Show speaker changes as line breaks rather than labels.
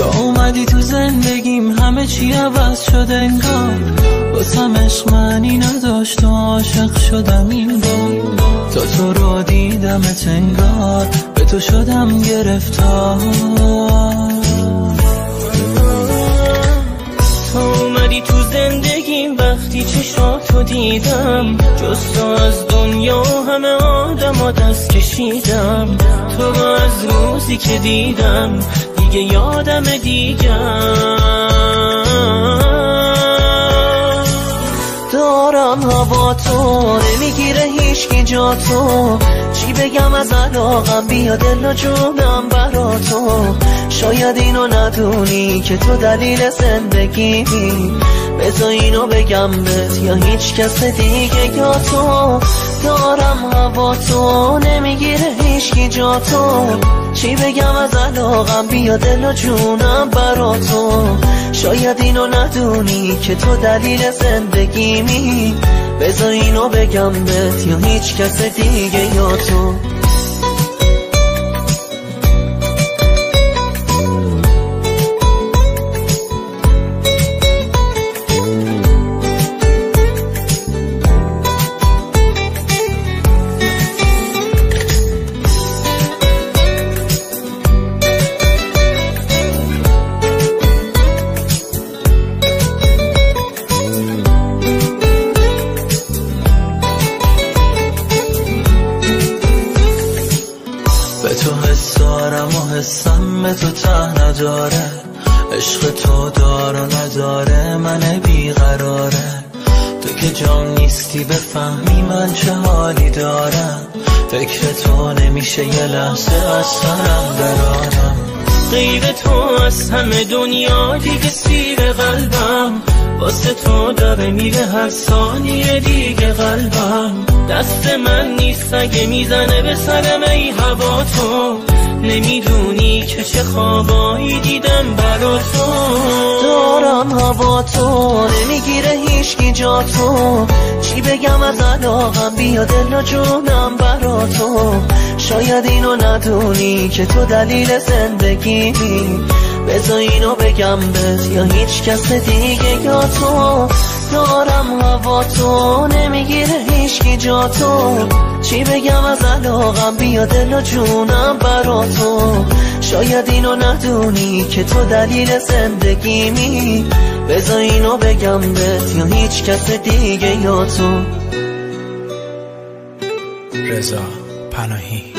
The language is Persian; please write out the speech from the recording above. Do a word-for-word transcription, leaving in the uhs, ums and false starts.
تو اومدی تو زندگیم همه چی عوض شد انگار، واسم عشق معنی نداشت و عاشق شدم این بار. تا تو رو دیدمت انگار به تو شدم گرفتار.
تو اومدی تو زندگیم وقتی چشاتو دیدم، جز تو از دنیا همه آدم ها دست کشیدم. تو رو از روزی که دیدم دیگه یادم دیگم. دارم هوا تو نمیگیره هیچکی جا تو، چی بگم از علاقم بیا دل و جونم برا تو. شاید اینو ندونی که تو دلیل زندگیمی، بذار اینو بگم بهت یا هیچ کس دیگه یا تو. دارم هوا تو نمیگیره هیچکی جا تو، چی بگم از علاقم بیا دل و جونم برا تو. شاید اینو ندونی که تو دلیل زندگیمی، بذار اینو بگم بهت یا هیچ کس دیگه یا تو.
به تو حس دارم و حسم به تو ته نداره، عشق تو دار و نداره من بیقراره. تو که جان نیستی بفهمی من چه حالی دارم، فکر تو نمیشه یه لحظه از سرم درارم.
غیر تو از همه دنیا دیگه سیر قلبم، واسه تو داره میره هر ثانیه دیگه قلبم. دست من نیست اگه میزنه به سرم ای هوا تو، نمیدونی که چه خوابایی دیدم برا تو.
دارم هوا تو نمیگیره هیچکی جا تو، چی بگم از علاقم بیا دل و جونم برا تو. شاید اینو ندونی که تو دلیل زندگیمی، بذار اینو بگم بهت یا هیچ کس دیگه یا تو. دارم هوا تو نمیگیره هیچکی جا تو، چی بگم از علاقم بیا دل و جونم برا تو. شاید اینو ندونی که تو دلیل زندگیمی، بذار اینو بگم بهت یا هیچ کس دیگه یا تو.
رضا پناهی.